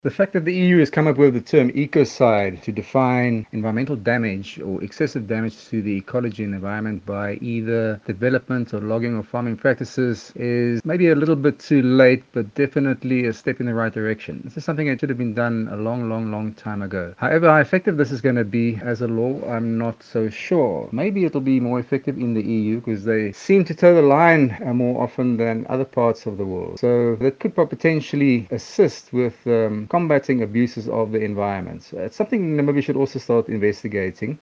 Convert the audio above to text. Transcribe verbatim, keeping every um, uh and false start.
The fact that the E U has come up with the term ecocide to define environmental damage or excessive damage to the ecology and environment by either development or logging or farming practices is maybe a little bit too late, but definitely a step in the right direction. This is something that should have been done a long, long, long time ago. However, how effective this is going to be as a law, I'm not so sure. Maybe it'll be more effective in the E U because they seem to toe the line uh, more often than other parts of the world. So that could potentially assist with um, combating abuses of the environment. So it's something Namibia should also start investigating.